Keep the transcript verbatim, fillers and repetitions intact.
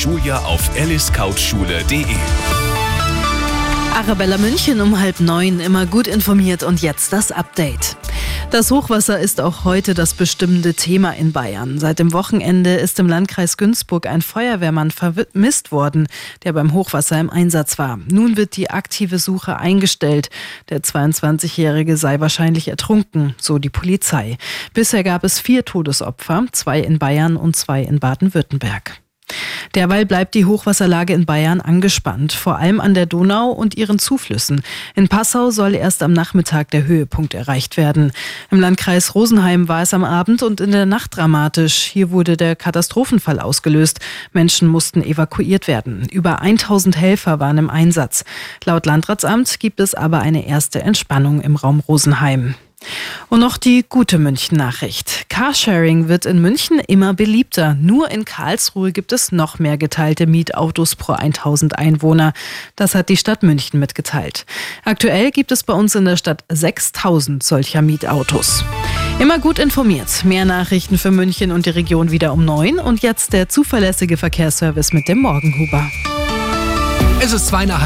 Schuljahr auf alice couchschule punkt de. Arabella München um halb neun, immer gut informiert und jetzt das Update. Das Hochwasser ist auch heute das bestimmende Thema in Bayern. Seit dem Wochenende ist im Landkreis Günzburg ein Feuerwehrmann vermisst worden, der beim Hochwasser im Einsatz war. Nun wird die aktive Suche eingestellt. Der zweiundzwanzigjährige sei wahrscheinlich ertrunken, so die Polizei. Bisher gab es vier Todesopfer, zwei in Bayern und zwei in Baden-Württemberg. Derweil bleibt die Hochwasserlage in Bayern angespannt, vor allem an der Donau und ihren Zuflüssen. In Passau soll erst am Nachmittag der Höhepunkt erreicht werden. Im Landkreis Rosenheim war es am Abend und in der Nacht dramatisch. Hier wurde der Katastrophenfall ausgelöst. Menschen mussten evakuiert werden. Über tausend Helfer waren im Einsatz. Laut Landratsamt gibt es aber eine erste Entspannung im Raum Rosenheim. Und noch die gute München-Nachricht. Carsharing wird in München immer beliebter. Nur in Karlsruhe gibt es noch mehr geteilte Mietautos pro tausend Einwohner. Das hat die Stadt München mitgeteilt. Aktuell gibt es bei uns in der Stadt sechstausend solcher Mietautos. Immer gut informiert. Mehr Nachrichten für München und die Region wieder um neun. Und jetzt der zuverlässige Verkehrsservice mit dem Morgenhuber. Es ist zweieinhalb